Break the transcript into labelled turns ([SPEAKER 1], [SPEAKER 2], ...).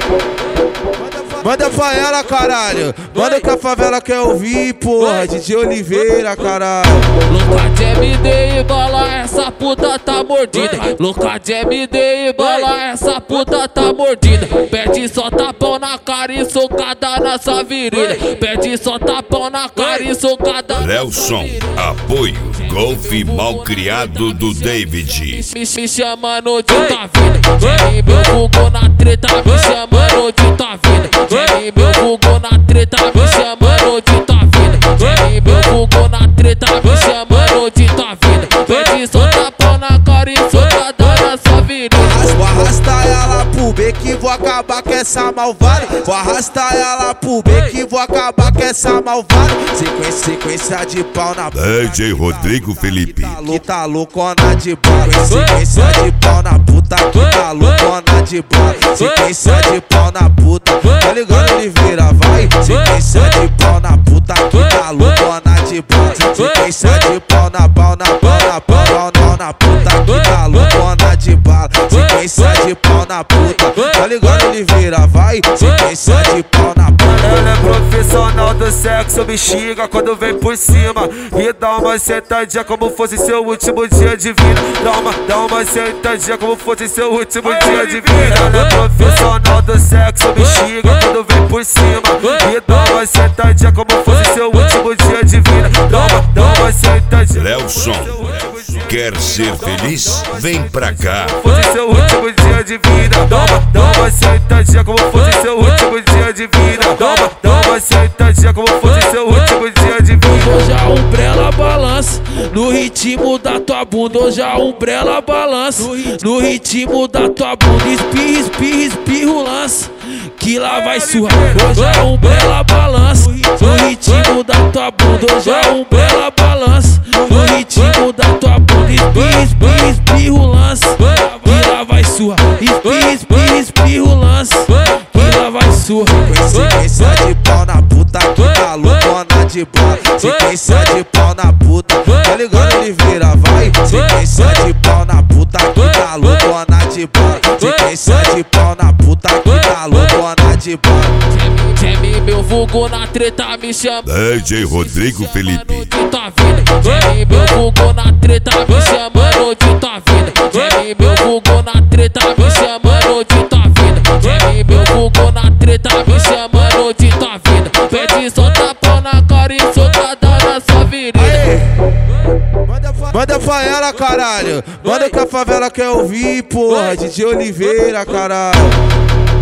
[SPEAKER 1] Manda pra ela, caralho. Manda que a favela quer ouvir, porra. DJ Oliveira, caralho.
[SPEAKER 2] Louca de MD e bala, essa puta tá mordida. Louca de MD e bala, essa puta tá mordida. Pede só tapão na cara e socada na sua virilha. Pede só tapão na cara e socada.
[SPEAKER 3] Nelson, apoio, golfe malcriado do David.
[SPEAKER 2] Me chamando de tua vida. Jenny, meu vulgo na treta, me chamando de tua vida. Jenny, meu vulgo na treta, me chamando de tua vida. Jenny, meu vulgo na treta, me chamando de tua vida. Pede só tapão na cara e socada na sua virilha.
[SPEAKER 1] Vou arrastar ela pro B que vou acabar com essa malvada. Vou arrastar ela pro B que vou acabar com essa malvada. Sequência de pau na puta.
[SPEAKER 3] DJ Rodrigo Felipe.
[SPEAKER 1] Que tá loucona de bala. Sequência de pau na puta. Que tá loucona de bala. Sequência de pau na puta. Tá ligado, Oliveira? Vai. Sequência de pau na puta. Que tá loucona de bala. Sequência de pau na pau na pau na pau na puta. Que tá loucona de bala. Sequência de pau na puta. Tá ligado, Oliveira? Vai. Sequência de pau na puta.
[SPEAKER 4] Ela é profissional do sexo, me xinga quando vem por cima e dá uma sentadinha como fosse seu último dia de vida. Dá uma sentadinha como fosse seu último dia de vida. Ela é profissional do sexo, me xinga quando vem por cima e dá uma sentadinha como fosse seu último dia de vida. Dá uma sentadinha.
[SPEAKER 3] Nelson, quer ser feliz? Vem pra cá.
[SPEAKER 4] Fosse seu último dia de vida. Dá uma sentadinha como fosse seu último dia de vida. Dá uma sentadinha como fosse seu último dia de vida.
[SPEAKER 2] Hoje a umbrella balança no ritmo da tua bunda. Hoje a umbrella balança no ritmo da tua bunda. Espirra o lance que lá vai surrar. Hoje a umbrella balança no ritmo da tua bunda. Hoje a umbrella balança no ritmo da tua bunda. Espirra o lance que lá vai surrar. Espirra o lance que lá vai surrar.
[SPEAKER 1] Sequência de pau na puta. Que tá loucona de bala. Sequência de pau na puta. Tá ligado, Oliveira? Vai. Sequência de pau na puta. Que tá loucona de bala. Sequência de pau na puta. Que tá loucona de bala.
[SPEAKER 2] Jenny, meu vulgo na treta, me chama
[SPEAKER 3] DJ Rodrigo Felipe.
[SPEAKER 2] de tua vida. Jenny, meu vulgo na treta, me chamando de tua vida. Jenny, meu vulgo na treta, me chamando de tua vida. Jenny, meu vulgo na treta, me chamando de tua vida. Pede só tapão na cara e socada na sua virilha.
[SPEAKER 1] Manda pra ela, caralho. Manda que a favela quer ouvir, porra. DJ Oliveira, caralho.